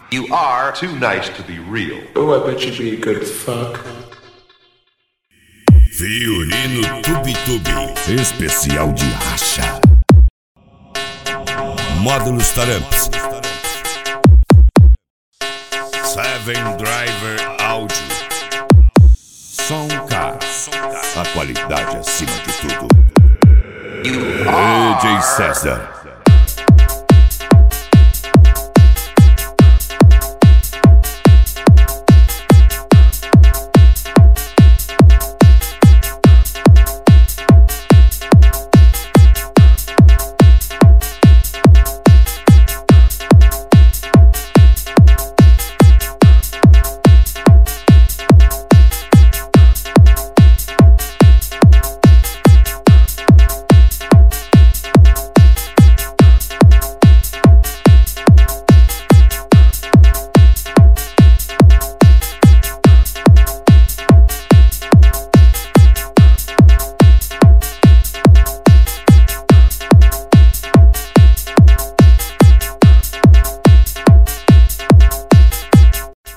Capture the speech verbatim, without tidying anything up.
You are too nice to be real. Oh, I bet you'd be a good fuck. Violino Tube-Tube, especial de racha. Módulos Taramps. Seven Driver Audio. Som K. A qualidade acima de tudo. D J César.